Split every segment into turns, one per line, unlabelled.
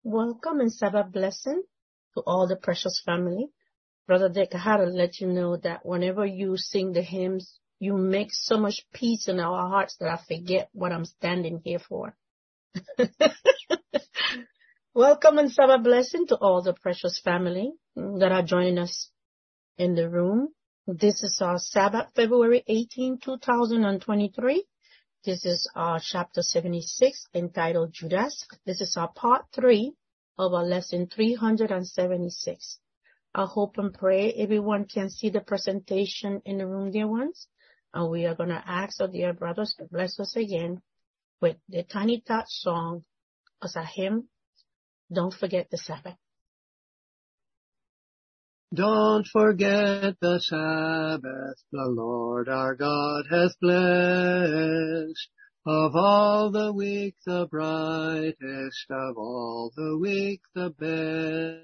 Welcome and Sabbath blessing to all the precious family. Brother Dick, I had to let you know that whenever you sing the hymns, you make so much peace in our hearts that I forget what I'm standing here for. Welcome and Sabbath blessing to all the precious family that are joining us in the room. This is our Sabbath, February 18, 2023. This is our chapter 76 entitled Judas. This is our part 3 of our lesson 376. I hope and pray everyone can see the presentation in the room, dear ones. And we are going to ask our dear brothers to bless us again with the Tiny Tot song as a hymn. Don't forget the Sabbath.
Don't forget the Sabbath, the Lord our God hath blessed. Of all the week the brightest, of all the week the best.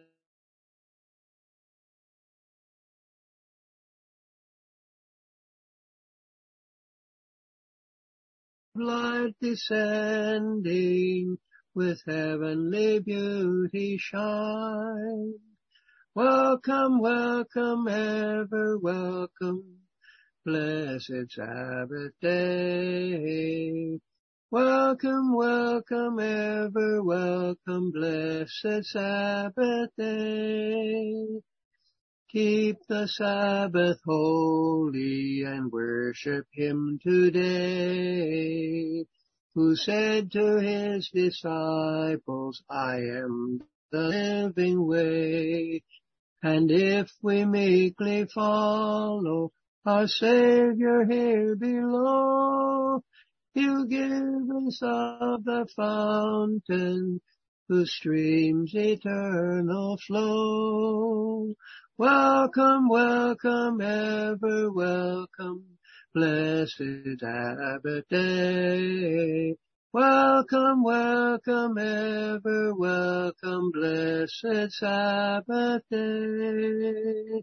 Light descending, with heavenly beauty shine. Welcome, welcome, ever welcome, blessed Sabbath day. Welcome, welcome, ever welcome, blessed Sabbath day. Keep the Sabbath holy and worship Him today, who said to His disciples, I am the living way. And if we meekly follow our Savior here below, He'll give us of the fountain whose streams eternal flow. Welcome, welcome, ever welcome, blessed Sabbath day. Welcome, welcome, ever welcome, blessed Sabbath day.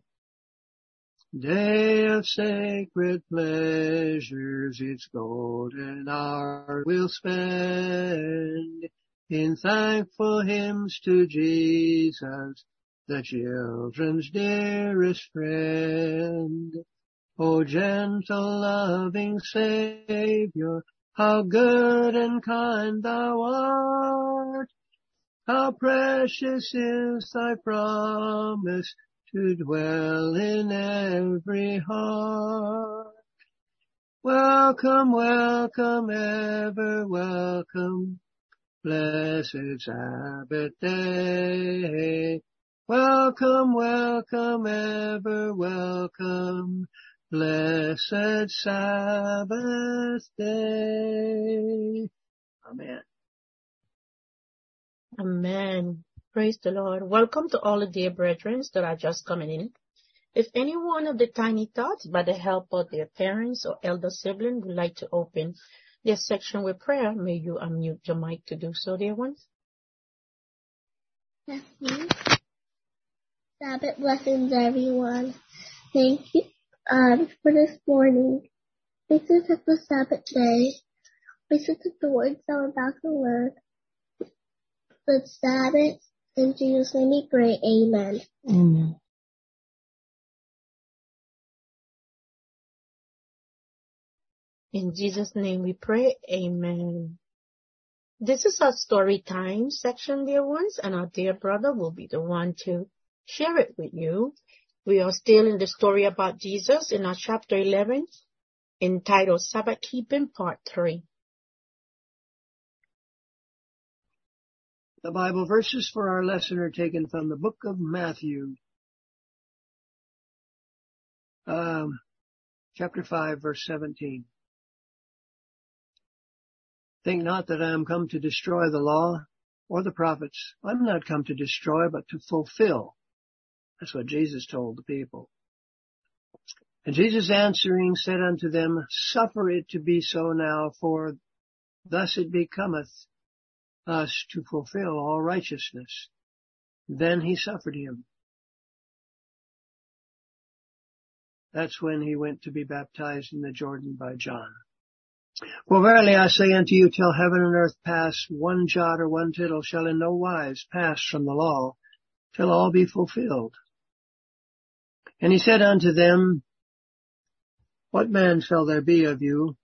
Day of sacred pleasures, its golden hour we'll spend in thankful hymns to Jesus, the children's dearest friend. O gentle, loving Savior, how good and kind thou art. How precious is thy promise to dwell in every heart. Welcome, welcome, ever welcome, blessed Sabbath day. Welcome, welcome, ever welcome, blessed Sabbath day. Amen.
Amen. Praise the Lord. Welcome to all the dear brethren that are just coming in. If any one of the Tiny Tots, by the help of their parents or elder sibling, would like to open their section with prayer, may you unmute your mic to do so, dear ones.
Yes, please. Sabbath blessings, everyone. Thank you for this morning. This is the Sabbath day. This is the words that we're about to learn. The Sabbath, in Jesus' name we pray, amen.
Amen. In Jesus' name we pray, amen. This is our story time section, dear ones, and our dear brother will be the one to share it with you. We are still in the story about Jesus in our chapter 11, entitled Sabbath Keeping, Part 3.
The Bible verses for our lesson are taken from the book of Matthew, chapter 5, verse 17. Think not that I am come to destroy the law or the prophets. I'm not come to destroy, but to fulfill. That's what Jesus told the people. And Jesus answering said unto them, Suffer it to be so now, for thus it becometh us to fulfill all righteousness. Then he suffered him. That's when he went to be baptized in the Jordan by John. For verily I say unto you, till heaven and earth pass, one jot or one tittle shall in no wise pass from the law, till all be fulfilled. And he said unto them, what man shall there be of you,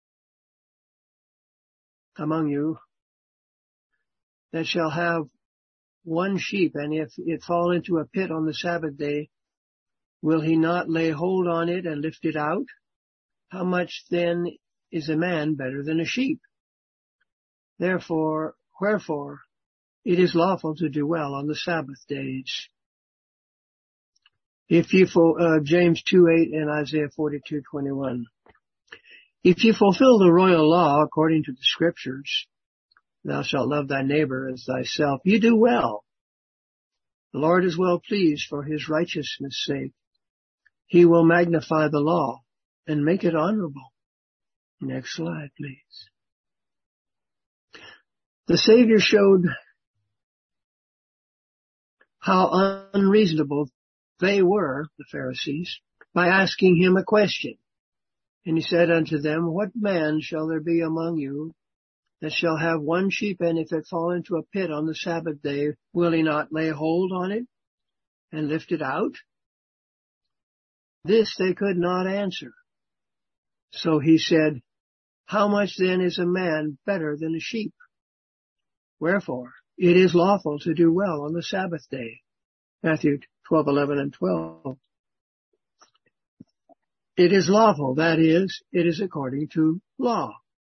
among you, that shall have one sheep, and if it fall into a pit on the Sabbath day, will he not lay hold on it and lift it out? How much then is a man better than a sheep? Wherefore, it is lawful to do well on the Sabbath days. If you James 2:8 and Isaiah 42:21. If you fulfill the royal law according to the Scriptures, thou shalt love thy neighbor as thyself, you do well. The Lord is well pleased for his righteousness' sake. He will magnify the law and make it honorable. Next slide, please. The Savior showed how unreasonable they were, the Pharisees, by asking him a question. And he said unto them, what man shall there be among you that shall have one sheep, and if it fall into a pit on the Sabbath day, will he not lay hold on it and lift it out? This they could not answer. So he said, how much then is a man better than a sheep? Wherefore, it is lawful to do well on the Sabbath day. Matthew 12:11 and 12. It is lawful, that is, it is according to law.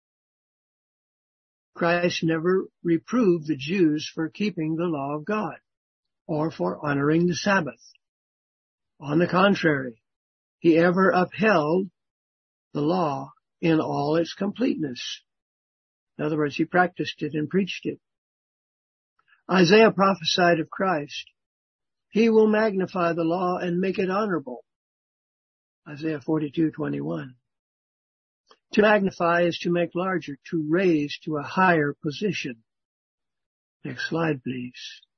Christ never reproved the Jews for keeping the law of God or for honoring the Sabbath. On the contrary, he ever upheld the law in all its completeness. In other words, he practiced it and preached it. Isaiah prophesied of Christ. He will magnify the law and make it honorable. Isaiah 42:21. To magnify is to make larger, to raise to a higher position. Next slide, please.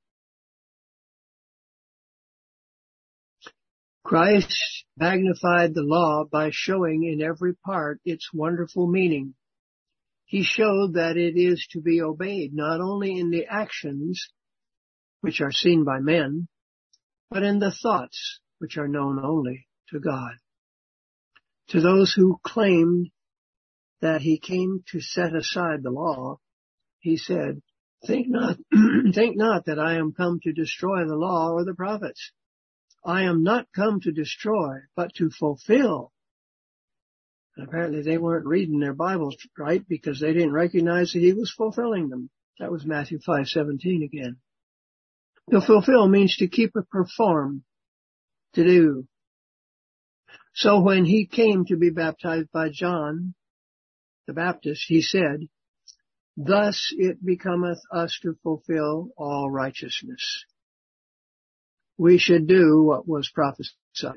Christ magnified the law by showing in every part its wonderful meaning. He showed that it is to be obeyed not only in the actions, which are seen by men, but in the thoughts, which are known only to God. To those who claimed that he came to set aside the law, he said, think not that I am come to destroy the law or the prophets. I am not come to destroy, but to fulfill. And apparently they weren't reading their Bibles right because they didn't recognize that he was fulfilling them. That was Matthew 5:17 again. To fulfill means to keep or perform, to do. So when he came to be baptized by John the Baptist, he said, thus it becometh us to fulfill all righteousness. We should do what was prophesied.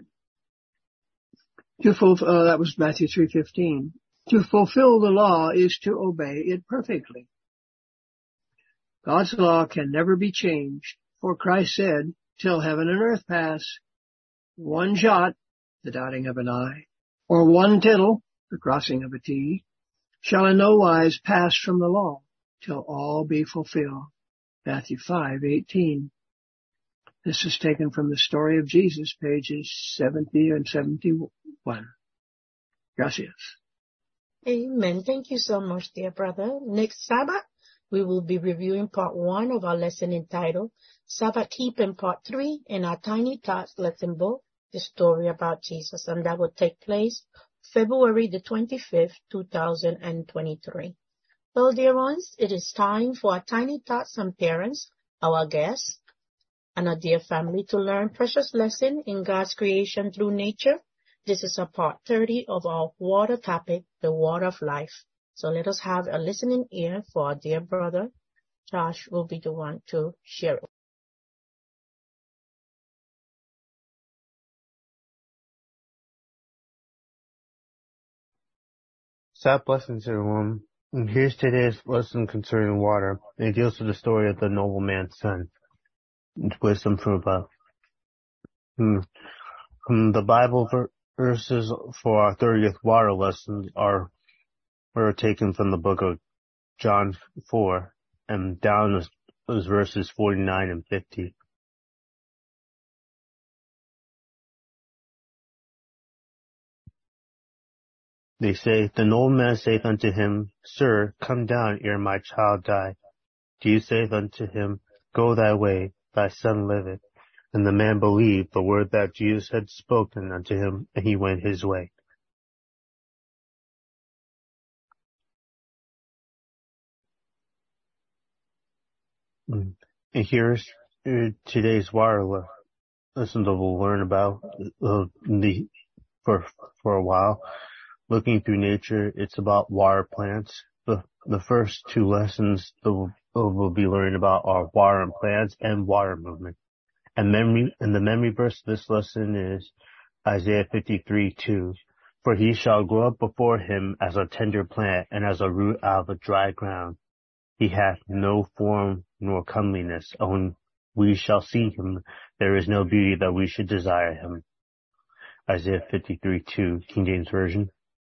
That was Matthew 3:15. To fulfill the law is to obey it perfectly. God's law can never be changed, for Christ said, till heaven and earth pass, one jot, the dotting of an I, or one tittle, the crossing of a T, shall in no wise pass from the law, till all be fulfilled. Matthew 5:18. This is taken from the story of Jesus, pages 70 and 71. Gracias.
Amen. Thank you so much, dear brother. Next Sabbath, we will be reviewing part 1 of our lesson entitled Sabbath Keeping Part 3 in our Tiny Tots lesson book, The Story About Jesus. And that will take place February the 25th, 2023. Well, dear ones, it is time for our Tiny Tots and parents, our guests, and our dear family to learn precious lesson in God's creation through nature. This is a part 30 of our water topic, the water of life. So let us have a listening ear for our dear brother. Josh will be the one to share it.
Sabbath blessings, everyone. And here's today's lesson concerning water. It deals with the story of the nobleman's son. It's wisdom from above. The Bible verses for our 30th water lesson are were taken from the book of John 4, and down was verses 49 and 50. They say, the nobleman saith unto him, Sir, come down ere my child die. Jesus saith unto him, Go thy way, thy son liveth. And the man believed the word that Jesus had spoken unto him, and he went his way. And here's today's water lesson that we'll learn about for a while. Looking through nature, it's about water plants. The first two lessons that we'll be learning about are water and plants and water movement. And the memory verse of this lesson is Isaiah 53:2. For he shall grow up before him as a tender plant and as a root out of the dry ground. He hath no form nor comeliness. When we shall see him, there is no beauty that we should desire him. Isaiah 53:2, King James Version.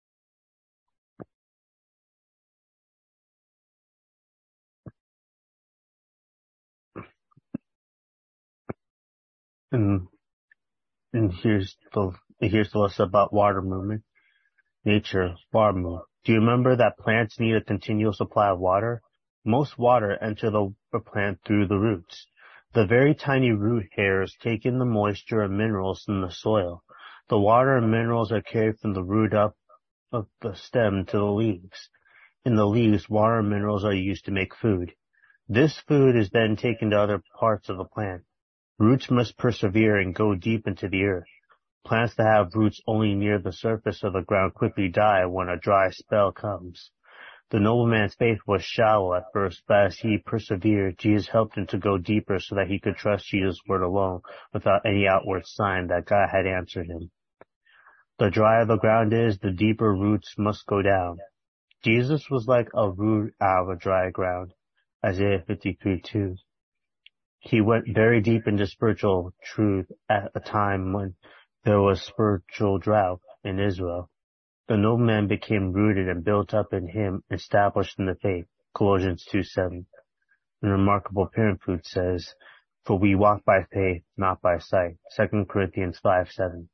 And here's the lesson about water movement. Nature, water movement. Do you remember that plants need a continual supply of water? Most water enter the plant through the roots. The very tiny root hairs take in the moisture and minerals from the soil. The water and minerals are carried from the root up of the stem to the leaves. In the leaves, water and minerals are used to make food. This food is then taken to other parts of the plant. Roots must persevere and go deep into the earth. Plants that have roots only near the surface of the ground quickly die when a dry spell comes. The nobleman's faith was shallow at first, but as he persevered, Jesus helped him to go deeper so that he could trust Jesus' word alone without any outward sign that God had answered him. The drier the ground is, the deeper roots must go down. Jesus was like a root out of a dry ground. Isaiah 53:2. He went very deep into spiritual truth at a time when there was spiritual drought in Israel. The nobleman became rooted and built up in him, established in the faith. Colossians 2:7. And remarkable parenthood says, For we walk by faith, not by sight. 2 Corinthians 5:7.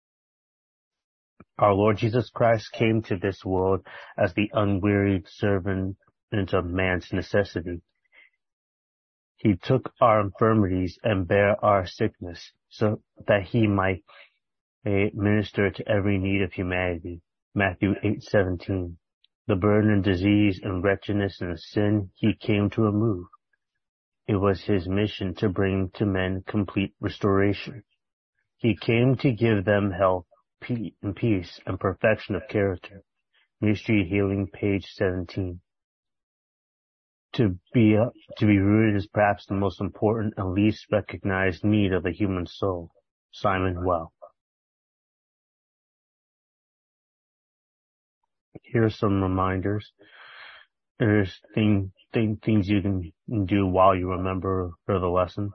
Our Lord Jesus Christ came to this world as the unwearied servant of man's necessity. He took our infirmities and bare our sickness, so that he might minister to every need of humanity. Matthew 8:17. The burden and disease and wretchedness and sin he came to remove. It was his mission to bring to men complete restoration. He came to give them health, peace, and perfection of character. Ministry Healing, page 17. To be rooted is perhaps the most important and least recognized need of the human soul. Simon Well. Here are some reminders. There's things you can do while you remember for the lesson.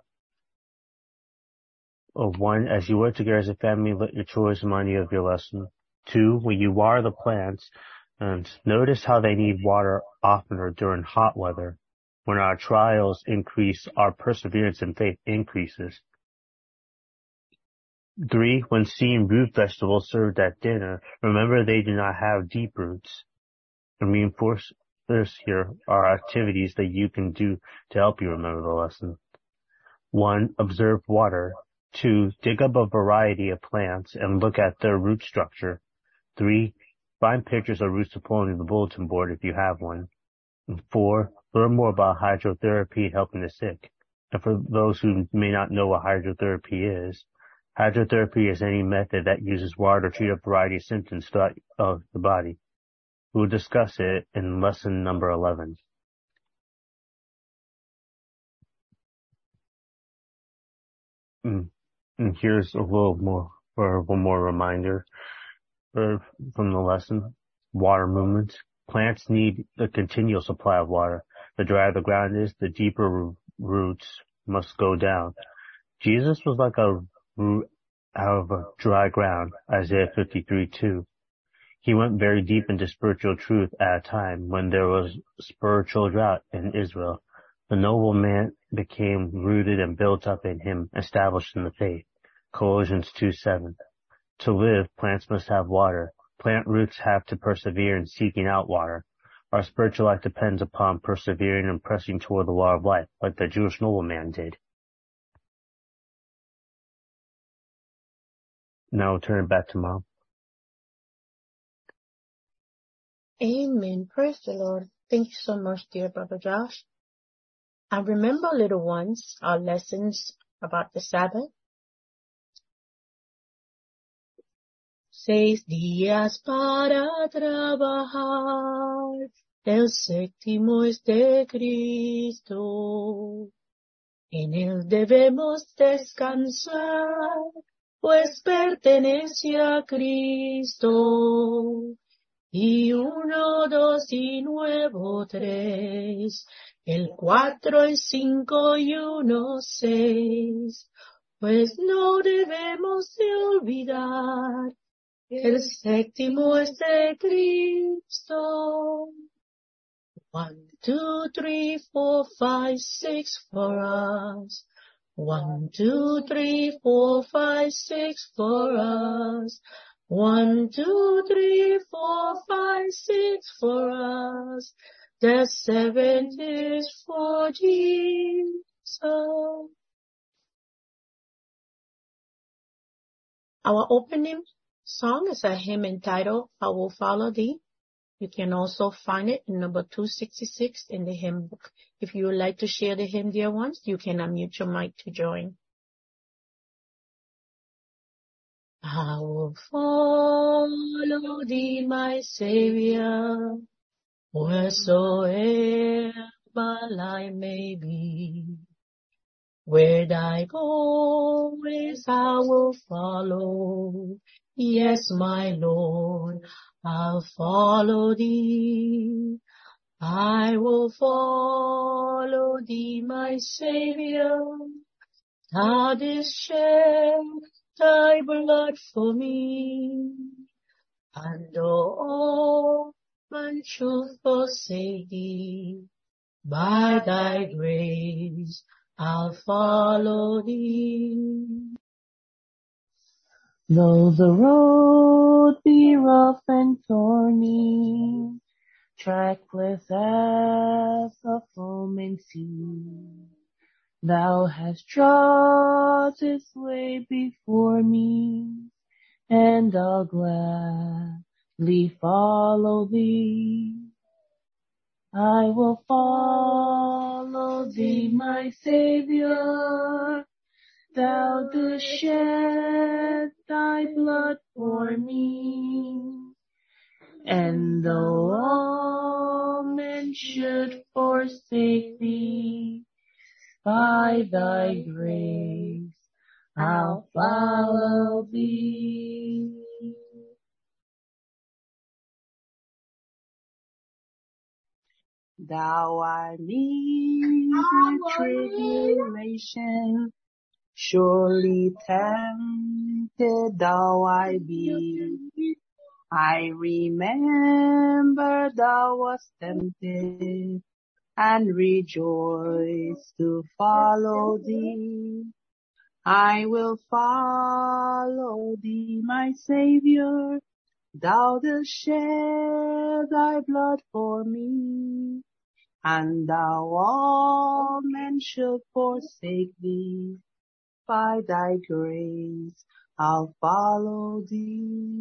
1, as you work together as a family, let your chores remind you of your lesson. 2, when you water the plants, and notice how they need water oftener during hot weather. When our trials increase, our perseverance and faith increases. 3, when seeing root vegetables served at dinner, remember they do not have deep roots. And reinforce this here are activities that you can do to help you remember the lesson. 1, observe water. 2, dig up a variety of plants and look at their root structure. 3, find pictures of roots to pull into the bulletin board if you have one. And 4, learn more about hydrotherapy and helping the sick. And for those who may not know what hydrotherapy is any method that uses water to treat a variety of symptoms throughout the body. We'll discuss it in lesson number 11. And here's one more reminder from the lesson. Water movements. Plants need a continual supply of water. The drier the ground is, the deeper roots must go down. Jesus was like a root out of a dry ground. Isaiah 53:2. He went very deep into spiritual truth at a time when there was spiritual drought in Israel. The noble man became rooted and built up in him, established in the faith. Colossians 2:7. To live, plants must have water. Plant roots have to persevere in seeking out water. Our spiritual life depends upon persevering and pressing toward the water of life, like the Jewish nobleman did. Now we'll turn it back to Mom.
Amen. Praise the Lord. Thank you so much, dear Brother Josh. And remember, little ones, our lessons about the Sabbath. 6 días para trabajar, el séptimo es de Cristo. En él debemos descansar, pues pertenece a Cristo. Y 1, 2 y nuevo 3, el 4, el 5 y 1, 6. Pues no debemos de olvidar, el séptimo es de Cristo. 1, 2, 3, 4, 5, 6 for us. 1, 2, 3, 4, 5, 6 for us. 1, 2, 3, 4, 5, 6 for us. The 7th is for Jesus. Our opening song is a hymn entitled, I Will Follow Thee. You can also find it in number 266 in the hymn book. If you would like to share the hymn, dear ones, you can unmute your mic to join. I will follow thee, my Savior, wheresoever I may be. Where thy goings I will follow. Yes, my Lord, I'll follow thee. I will follow thee, my Savior. Thou didst shed thy blood for me, and though all men should forsake thee, by thy grace I'll follow thee.
Though the road be rough and thorny, trackless as a foaming sea, thou hast trod this way before me, and I'll gladly follow thee. I will follow thee, my Savior. Thou didst shed thy blood for me, and though all men should forsake thee, by thy grace I'll follow thee. Thou art meek with tribulation, surely tempted thou I be. I remember thou wast tempted, and rejoice to follow thee. I will follow thee, my Savior. Thou didst shed thy blood for me, and thou all men should forsake thee. By thy grace I'll follow thee.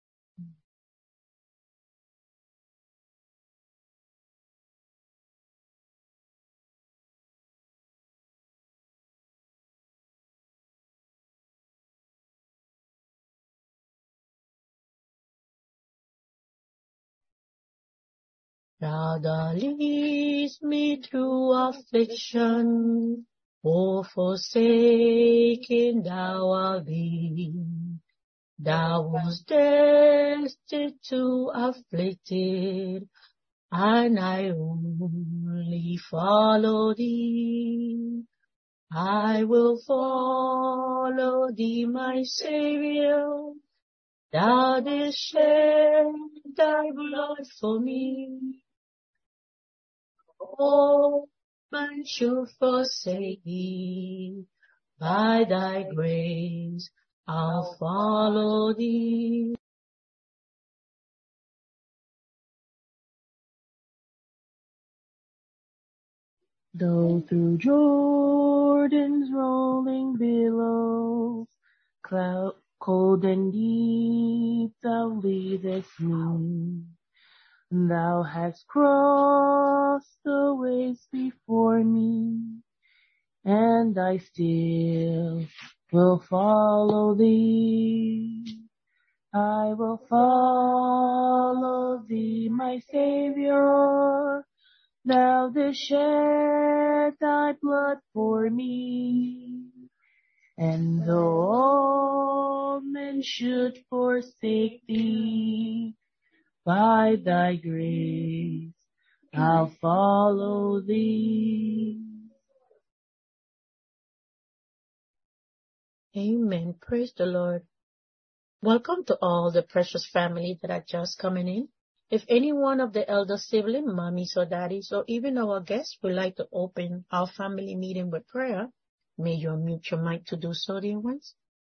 Thou leadest me through affliction, O forsaken thou art thee. Thou wast destitute, afflicted, and I only follow thee. I will follow thee, my Savior. Thou didst shed thy blood for me. All men should forsake thee. By thy grace I'll follow thee.
Though through Jordan's rolling billows, cold and deep thou leadest me. Thou hast crossed the waves before me, and I still will follow thee. I will follow thee, my Savior. Thou didst shed thy blood for me, and though all men should forsake thee, by thy grace I'll follow thee.
Amen. Praise the Lord. Welcome to all the precious family that are just coming in. If any one of the elder siblings, mommies or daddies, or even our guests would like to open our family meeting with prayer, may you unmute your mic to do so, dear ones.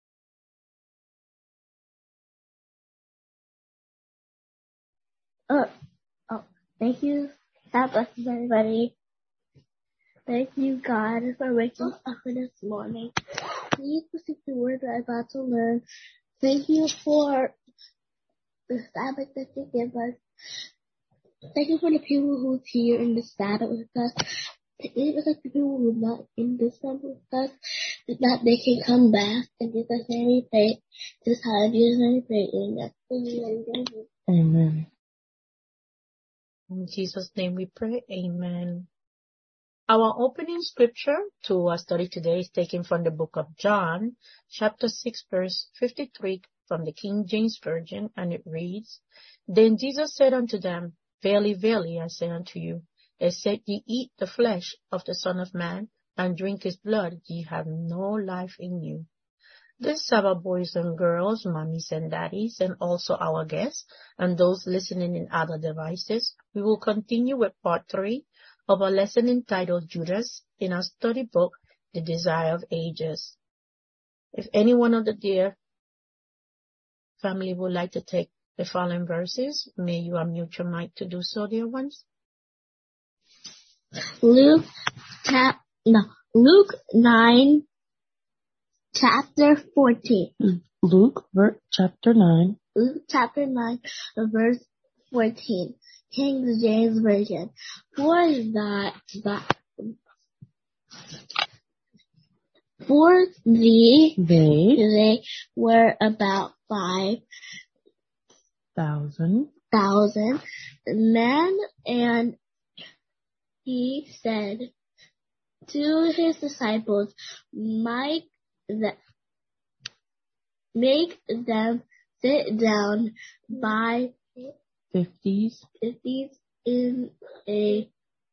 Thank you. God bless everybody. Thank you, God, for waking us up this morning. Thank you for the word that I'm about to learn. Thank you for the Sabbath that you give us. Thank you for the people who's here in the Sabbath with us. Thank you for the people who are not in the Sabbath with us, that they can come back. And Jesus' name we pray. This time, Jesus' name we pray.
Amen.
In Jesus' name we pray. Amen. Our opening scripture to our study today is taken from the book of John, chapter 6, verse 53 from the King James Version, and it reads, Then Jesus said unto them, Verily, verily, I say unto you, except ye eat the flesh of the Son of Man and drink his blood, ye have no life in you. This Sabbath, boys and girls, mommies and daddies, and also our guests, and those listening in other devices, we will continue with part 3 of our lesson entitled Judas in our study book, The Desire of Ages. If any one of the dear family would like to take the following verses, may you unmute your mic to do so, dear ones.
Luke 9, chapter 14.
Luke chapter 9.
Luke chapter 9, verse 14. King James Version. For they were about 5,000 men, and he said to his disciples, make them sit down by
50s
in a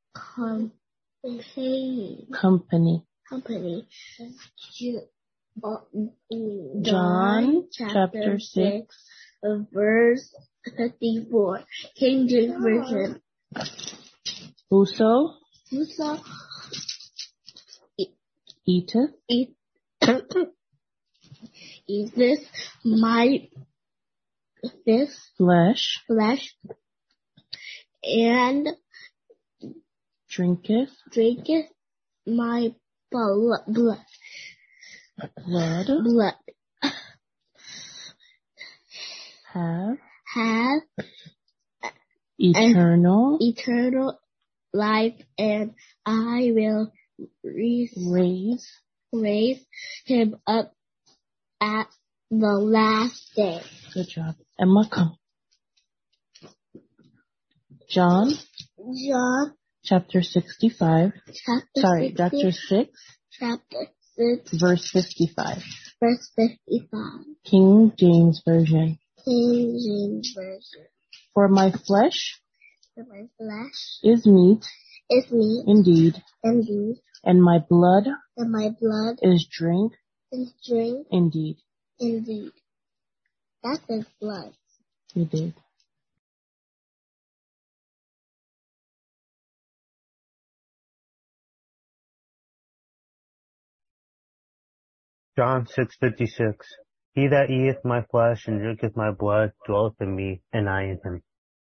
company. John chapter 6, verse 54. King James Version.
Whoso eateth
this flesh and
drinketh
my blood have eternal life, and I will raise him up at the last day.
Good job. Emma, come. John chapter 65. Chapter 6. Verse 55. King James Version. For my flesh is meat indeed, and my blood is drink indeed.
That says blood.
You did.
John 6:56. He that eateth my flesh and drinketh my blood dwelleth in me, and I in him.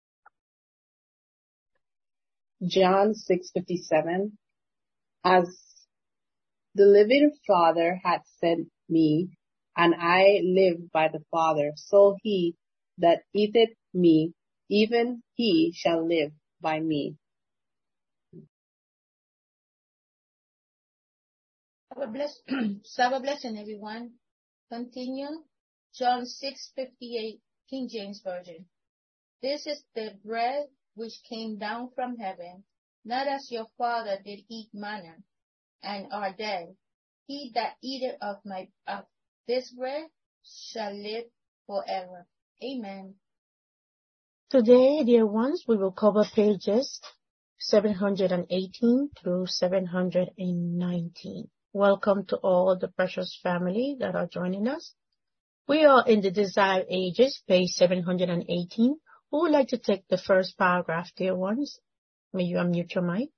John 6:57. As the living Father hath sent me, and I live by the Father, so he that eateth me, even he shall live by me.
Sabbath blessing, everyone. Continue. John 6:58, King James Version. This is the bread which came down from heaven, not as your father did eat manna, and are dead. He that eateth of this bread shall live forever. Amen. Today, dear ones, we will cover pages 718 through 719. Welcome to all the precious family that are joining us. We are in the Desired Ages, page 718. Who would like to take the first paragraph, dear ones? May you unmute your mic.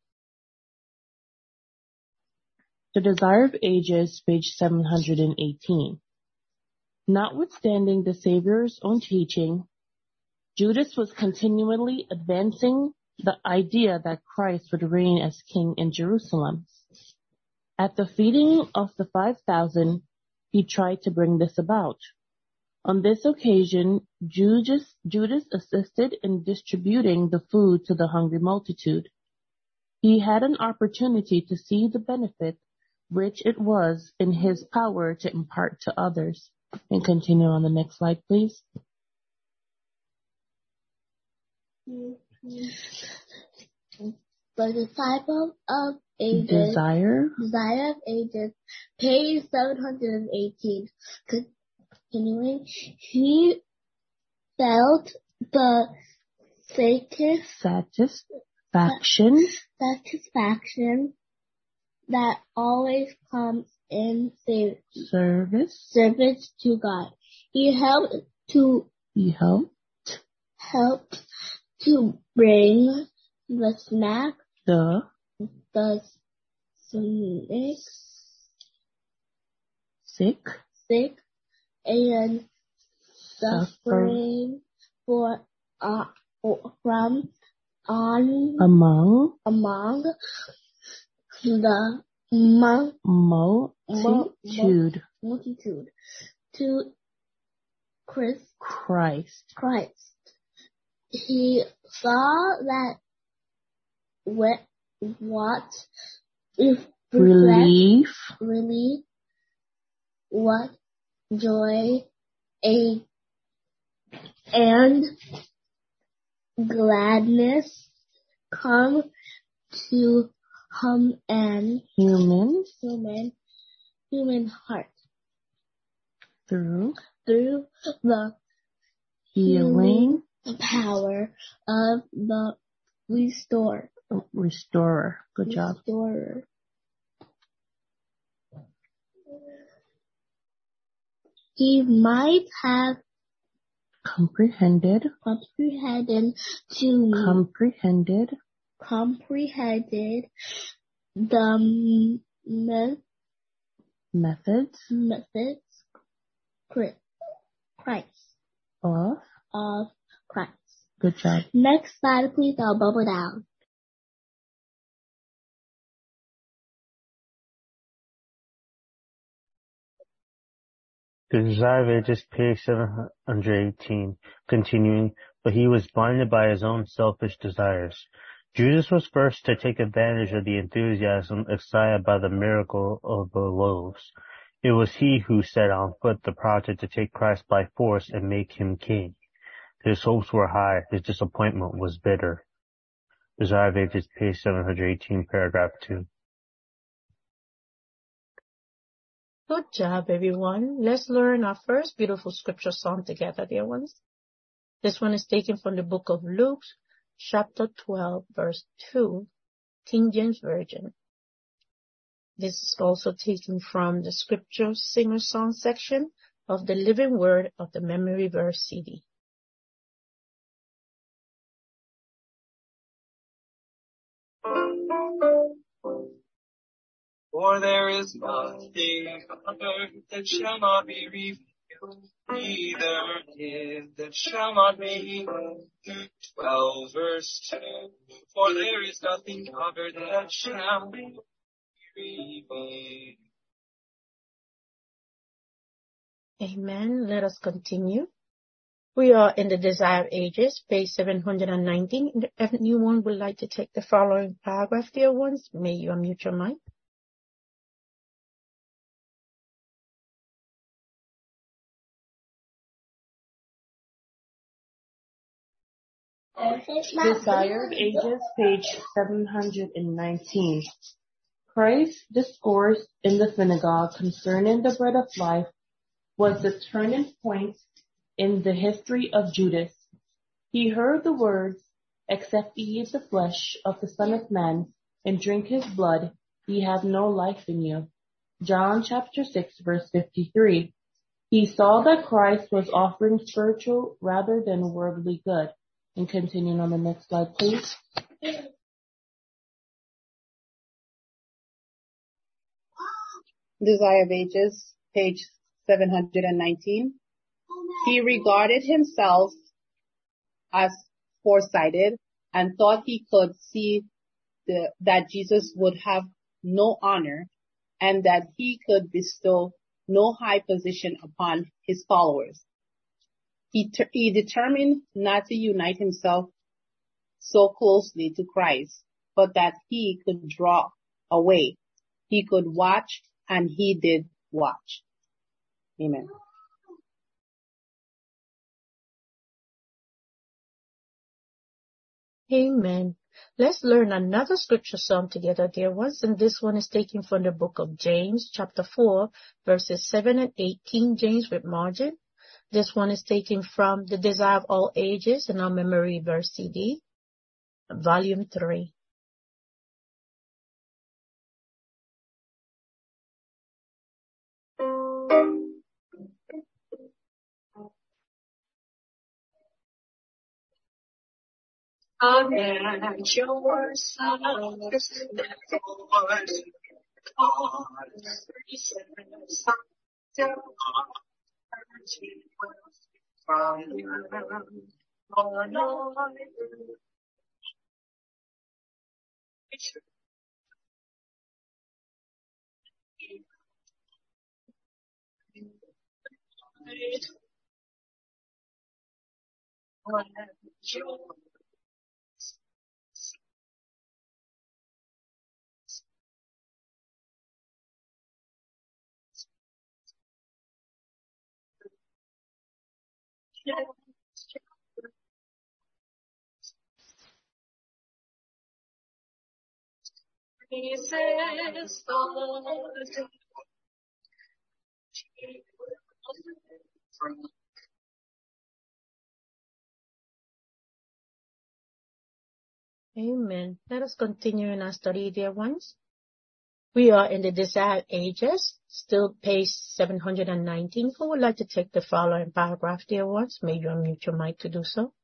The Desire of Ages, page 718. Notwithstanding the Savior's own teaching, Judas was continually advancing the idea that Christ would reign as king in Jerusalem. At the feeding of the 5,000, he tried to bring this about. On this occasion, Judas assisted in distributing the food to the hungry multitude. He had an opportunity to see the benefit which it was in his power to impart to others. And continue on the next slide, please.
The disciple of ages.
Desire
of Ages, page 718. Continuing, he felt the satisfaction that always comes in service to God. He helped to bring the snack, the sick and suffering among the multitude to Christ. He saw that relief, what joy and gladness come to an human heart through the healing power of the restorer. Good job. He might have comprehended the methods of Christ. Good job. Next slide, please. I'll bubble down.
The Desire of Ages, page 718, continuing, but he was blinded by his own selfish desires. Judas was first to take advantage of the enthusiasm excited by the miracle of the loaves. It was he who set on foot the project to take Christ by force and make him king. His hopes were high, his disappointment was bitter. Desire of Ages, page 718, paragraph 2.
Good job, everyone. Let's learn our first beautiful scripture song together, dear ones. This one is taken from the book of Luke, chapter 12, verse 2, King James Version. This is also taken from the scripture singer song section, of the Living Word of the Memory Verse CD.
For there is nothing on earth that shall not be revealed, neither hid that shall not be known. 12 verse 2. For there is nothing covered that shall be revealed.
Amen. Let us continue. We are in the Desire of Ages, page 719. If anyone would like to take the following paragraph, dear ones, may you unmute your mic.
Desire of Ages, page 719. Christ discourse in the synagogue concerning the bread of life was the turning point in the history of Judas. He heard the words, "Except ye eat the flesh of the Son of Man and drink his blood, ye have no life in you." John chapter 6, verse 53. He saw that Christ was offering spiritual rather than worldly good. And continuing on the next slide, please.
Desire of Ages, page 719. He regarded himself as foresighted and thought he could see that Jesus would have no honor and that he could bestow no high position upon his followers. He determined not to unite himself so closely to Christ, but that he could draw away. He could watch, and he did watch. Amen.
Amen. Let's learn another scripture psalm together, dear ones, and this one is taken from the book of James, chapter 4, verses 7 and 8, King James with margin. This one is taken from the Desire of All Ages in our Memory Verse CD, volume 3.
Amen. Your sons, Lord,
Amen. Let us continue in our study, dear ones. We are in the Desire of Ages, still page 719. Who would like to take the following paragraph, dear ones? May you unmute your mic to do so.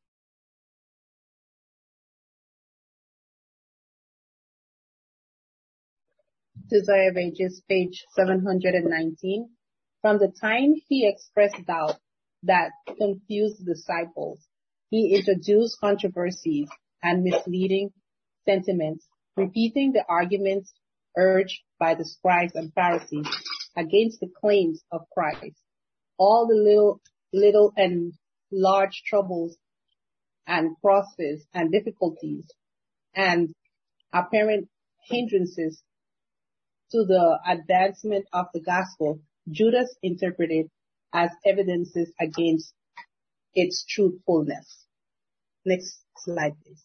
Desire of Ages, page 719. From the time he expressed doubt that confused disciples, he introduced controversies and misleading sentiments, repeating the arguments urged by the scribes and Pharisees against the claims of Christ. All the little and large troubles and crosses and difficulties and apparent hindrances to the advancement of the gospel, Judas interpreted as evidences against its truthfulness. Next slide, please.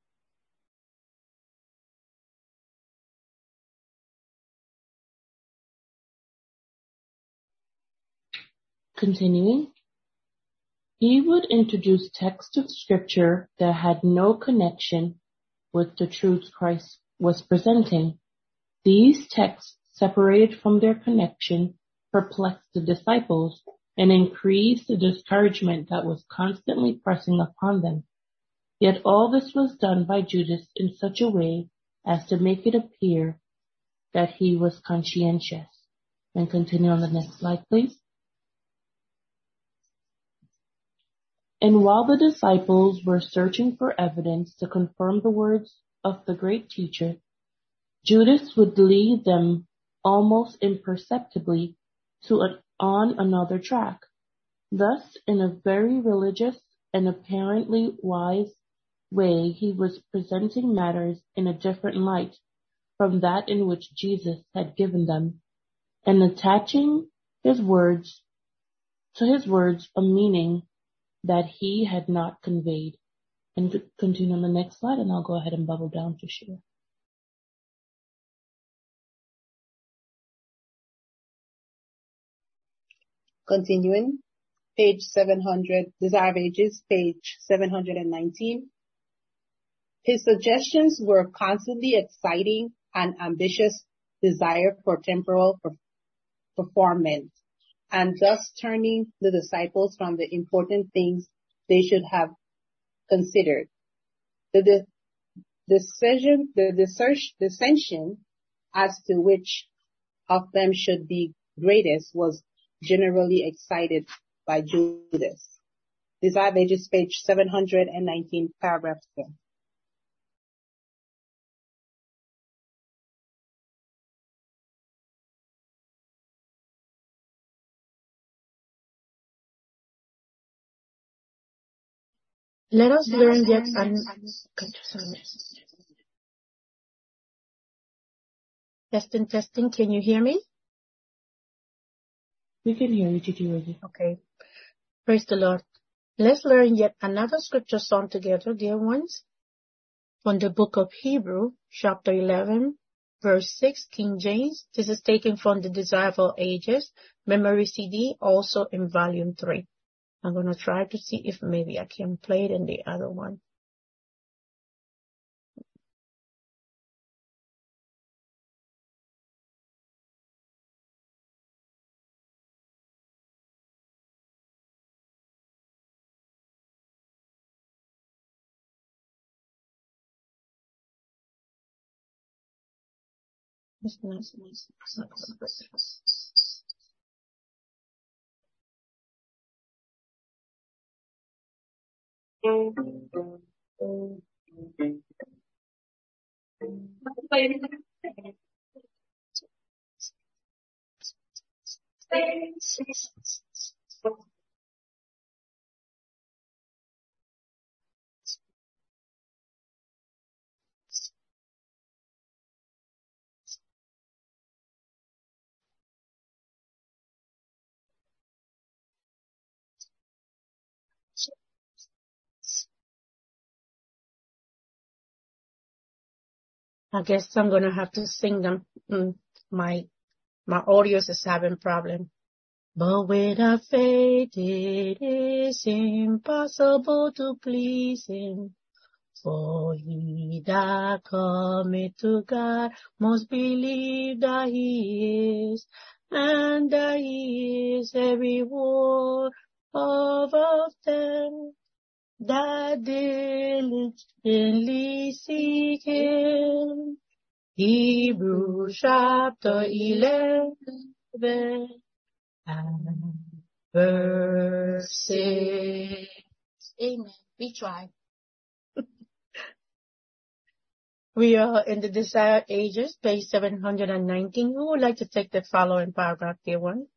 Continuing. He would introduce texts of scripture that had no connection with the truths Christ was presenting. These texts, separated from their connection, perplexed the disciples, and increase the discouragement that was constantly pressing upon them. Yet all this was done by Judas in such a way as to make it appear that he was conscientious. And continue on the next slide, please. And while the disciples were searching for evidence to confirm the words of the great teacher, Judas would lead them almost imperceptibly on another track. Thus, in a very religious and apparently wise way, he was presenting matters in a different light from that in which Jesus had given them, and attaching to his words a meaning that he had not conveyed. And to continue on the next slide, and I'll go ahead and bubble down to share.
Continuing, page 700, Desire of Ages, page 719. His suggestions were constantly exciting an ambitious desire for temporal performance, and thus turning the disciples from the important things they should have considered. The dissension as to which of them should be greatest was generally excited by Judas. Desire of Ages, page 719, paragraph 10.
Let us learn yet Testing. Can you hear me?
We can hear you, Gigi Rosie.
Okay. Praise the Lord. Let's learn yet another scripture song together, dear ones. From the book of Hebrew, chapter 11, verse 6, King James. This is taken from the Desire of Ages memory CD, also in volume 3. I'm going to try to see if maybe I can play it in the other one. I guess I'm going to have to sing them. My audio is having problem. But without faith it is impossible to please him. For he that cometh to God must believe that he is, and that he is a reward of them that diligently seek him. Hebrews chapter 11 and verse 6. Amen. We try. We are in the Desire Ages, page 719. Who would like to take the following paragraph, dear one?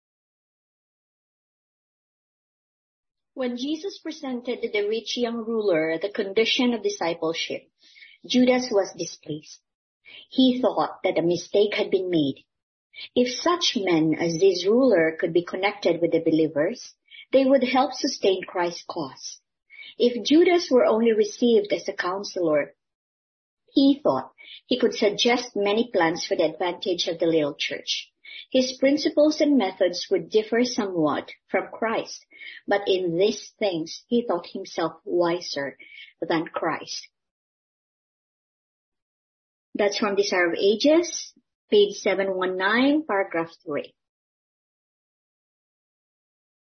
When Jesus presented to the rich young ruler the condition of discipleship, Judas was displeased. He thought that a mistake had been made. If such men as this ruler could be connected with the believers, they would help sustain Christ's cause. If Judas were only received as a counselor, he thought he could suggest many plans for the advantage of the little church. His principles and methods would differ somewhat from Christ, but in these things he thought himself wiser than Christ. That's from Desire of Ages, page 719, paragraph 3.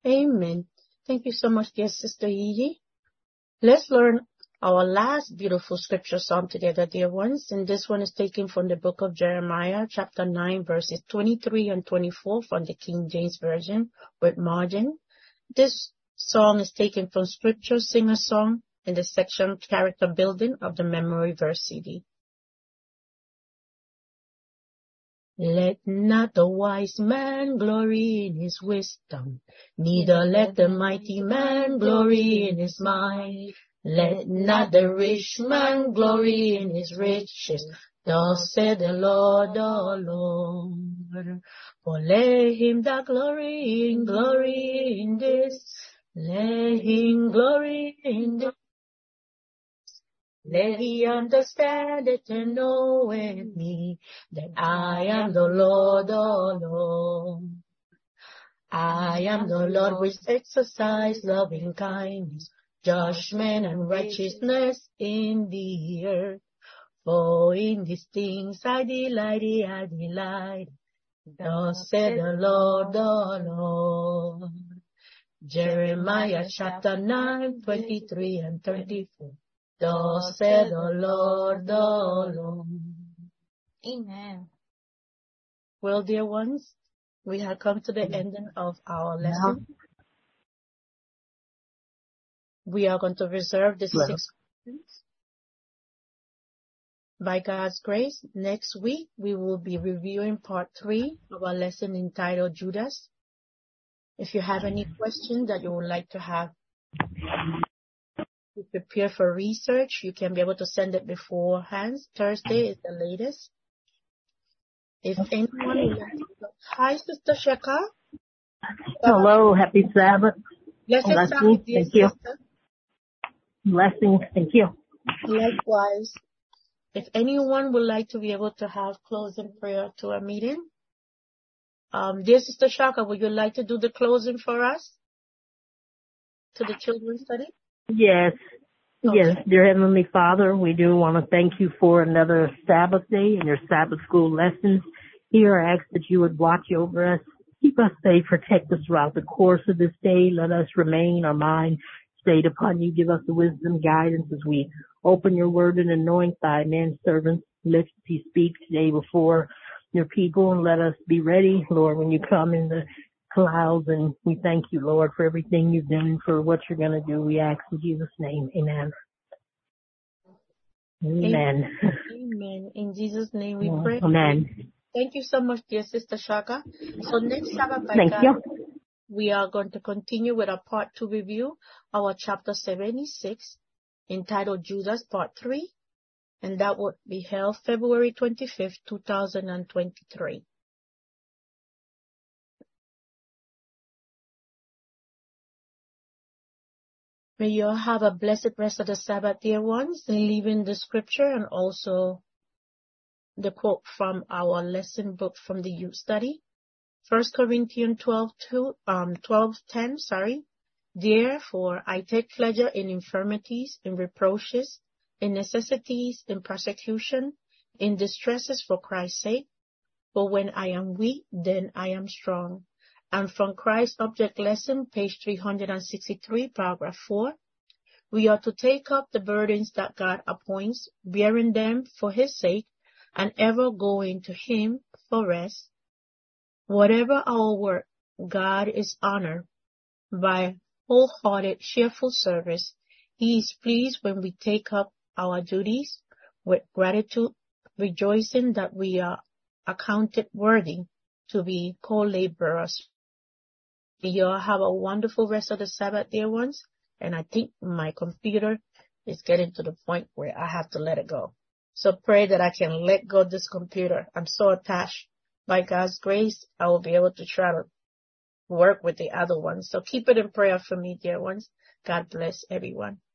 Amen. Thank you so much, dear Sister Edie. Let's learn our last beautiful scripture psalm together, dear ones. And this one is taken from the book of Jeremiah, chapter 9, verses 23 and 24 from the King James Version with margin. This song is taken from Scripture Singer Song in the section Character Building of the Memory Verse CD. Let not the wise man glory in his wisdom, neither let the mighty man glory in his might. Let not the rich man glory in his riches, thus said the Lord, the Lord. For let him that glory in this, let him glory in this. Let he understand it and know in me that I am the Lord, the Lord. I am the Lord which exercise loving kindness, judgment and righteousness in the earth. For in these things I delight. Thus said the Lord, the Lord. Jeremiah chapter 9, 23 and 34. Thus said the Lord, the Lord.
Amen.
Well, dear ones, we have come to the ending of our lesson. We are going to reserve the 6 questions. By God's grace, next week we will be reviewing part 3 of our lesson entitled Judas. If you have any questions that you would like to have to prepare for research, you can be able to send it beforehand. Thursday is the latest. If anyone would like to... Hi, Sister Shaka.
Hello, happy Sabbath.
Blessed Sabbath, dear
thank you.
sister.
Blessings, thank you.
Likewise. If anyone would like to be able to have closing prayer to a meeting, dear Sister Shaka, would you like to do the closing for us to the children's study?
Yes.
Okay.
Yes, dear Heavenly Father, we do want to thank you for another Sabbath day and your Sabbath school lessons. Here I ask that you would watch over us, keep us safe, protect us throughout the course of this day. Let us remain, our mind stayed upon you. Give us the wisdom, guidance as we open your word and anoint thy manservant. Let he speak today before your people, and let us be ready, Lord, when you come in the clouds. And we thank you, Lord, for everything you've done, for what you're going to do. We ask in Jesus' name. Amen. Amen.
Amen. In Jesus' name we pray.
Amen.
Thank you so much, dear Sister Shaka. So next Sabbath, by
Thank
God,
you.
we are going to continue with our part 2 review, our chapter 76, entitled Judas, part 3. And that would be held February 25th, 2023. May you all have a blessed rest of the Sabbath, dear ones, and leaving the scripture and also the quote from our lesson book from the youth study. 1 Corinthians 12:10. Therefore, I take pleasure in infirmities, in reproaches, in necessities, in persecution, in distresses for Christ's sake. For when I am weak, then I am strong. And from Christ's Object Lesson, page 363, paragraph 4, we are to take up the burdens that God appoints, bearing them for his sake, and ever going to him for rest. Whatever our work, God is honored by wholehearted, cheerful service. He is pleased when we take up our duties with gratitude, rejoicing that we are accounted worthy to be co-laborers. You all have a wonderful rest of the Sabbath, dear ones. And I think my computer is getting to the point where I have to let it go. So pray that I can let go of this computer. I'm so attached. By God's grace, I will be able to try to work with the other ones. So keep it in prayer for me, dear ones. God bless everyone.